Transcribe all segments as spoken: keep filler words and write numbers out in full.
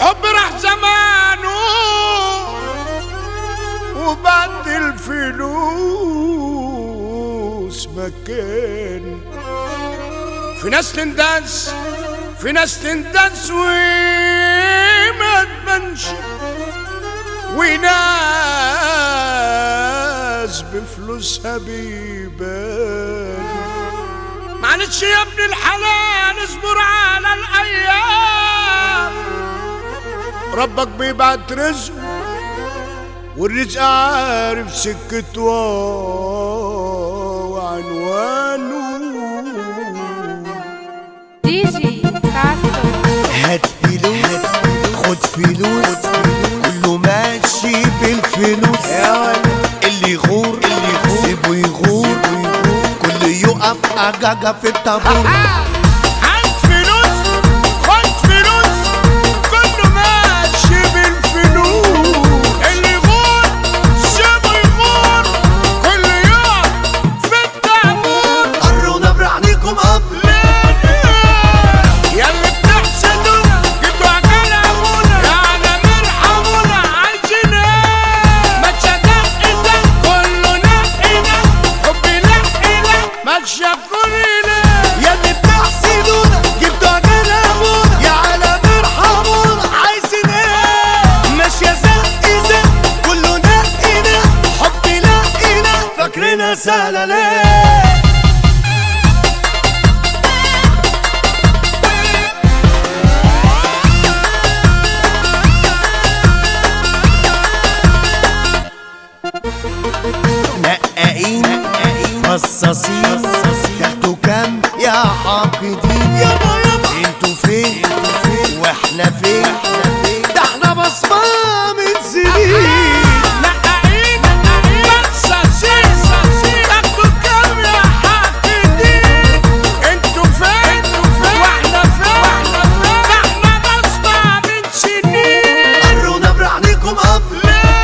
الحب راح زمانه وبعد الفلوس مكان. في ناس تندس في ناس تندس وما تبانش، وناس بفلوسها بيبان. معلش يا ابن الحلال اصبر على الايام، ربك بيبعت رزق والرزق عارف سكته وعنوانه. دي جي ساسو هات فلوس خد فلوس كله ماشي بالفلوس، اللي يغور اللي يغور سيبه يغور، كله يقف أجاجة في الطابور. هات فلوس خد فلوس كله ماشي بالفلوس، اللي يغور سيبه يغور، كله يقف في الطابور. قرونا برعنيكم قبل ياللي بتحسدونا جبتوا عجال ابونا، يعني مرحمونا عايزين ايه؟ ما تشدقنا كله نقنا حبي لقنا ما تشكرينا. ياللي بتحسدونا جبتوا عجال ابونا، يا عالم ارحمونا عايزين ايه؟ ماشية زق زق كله نقنا حبي لقنا فاكرينها سهلة ليه؟ نقاقين قصاصين تاخدوا كام يا حاقدين؟ يابا يابا انتوا فين واحنا فين؟ ده احنا بصمة من سنين. نقاقين قصاصين تاخدوا كام يا حاقدين؟ انتوا فين واحنا فين؟ ده احنا بصمة من سنين. قرونا برعنيكم قبل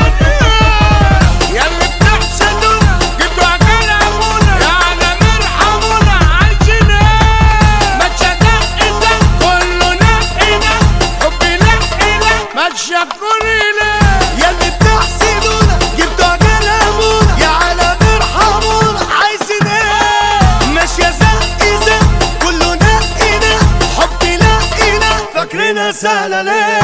ياللي بتحسدونا جبتوا عجال ابونا، يعني مرحمونا عايزين ايه؟ ما تشدقنا كله نقنا حبي لقنا ما تشكرينا. ياللي بتحسدونا جبتوا عجال ابونا، يا عالم ارحمونا عايزين ايه؟ ماشية زق زق كله نقنا حبي لقنا فاكرينها سهلة ليه؟